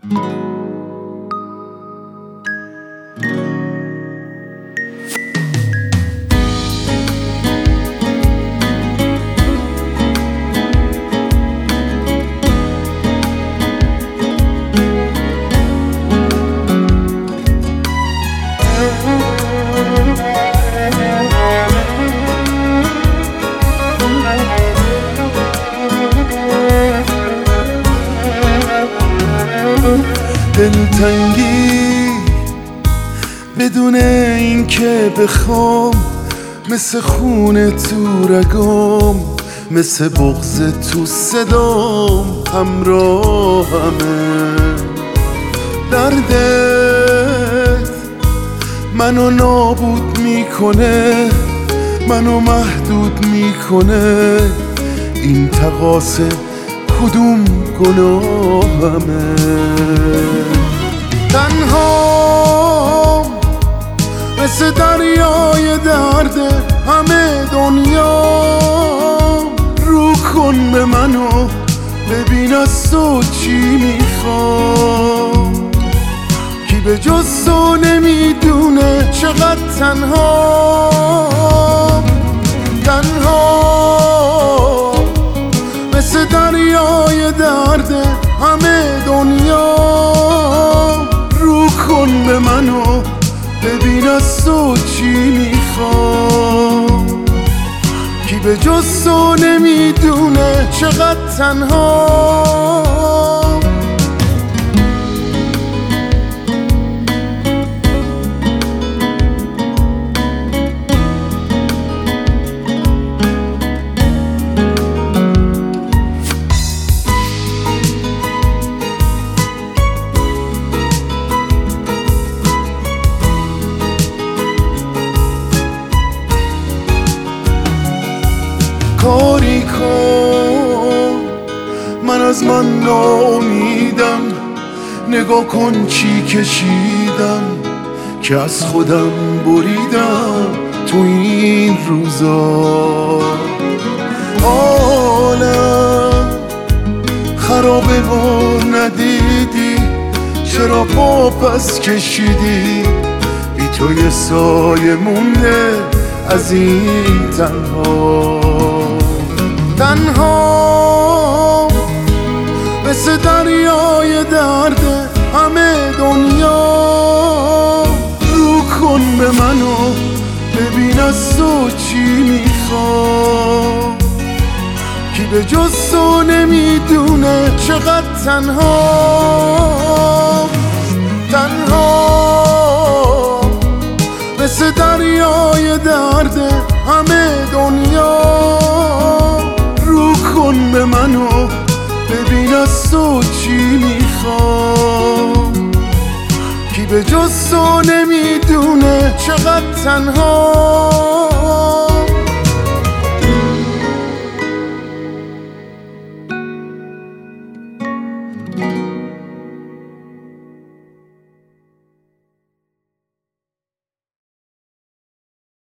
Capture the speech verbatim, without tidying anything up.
دلتنگی بدون این که بخوام، مثل خون تو رگام، مثل بغض تو صدام همراهمه. دردت منو نابود میکنه، منو محدود میکنه. این تقاصه کدوم گناهمه؟ تنها مثل دریای درد همه دنیا، رو کن به منو ببین از تو چی میخوام. کی به جز تو نمیدونه چقدر تنها تنها مثل دریای درد همه دنیا، رو کن به منو ببین از تو چی میخوام. کی به جز تو نمیدونه چقدر تنها. کاری کن من از من ناامیدم، نگاه کن چی کشیدم که از خودم بریدم تو این روزا. حالم خرابه و ندیدی چرا پا پس کشیدی؟ بی تو یه سایه مونده از این تنها تنها مثل دریای درد همه دنیا، رو کن به منو ببین از تو چی میخوام. کی به جز تو نمیدونه چقدر تنها تنها مثل دریای درد همه دنیا، رو کن به منو ببین از تو چی میخوام. کی به جز تو نمیدونه چقدر تنها.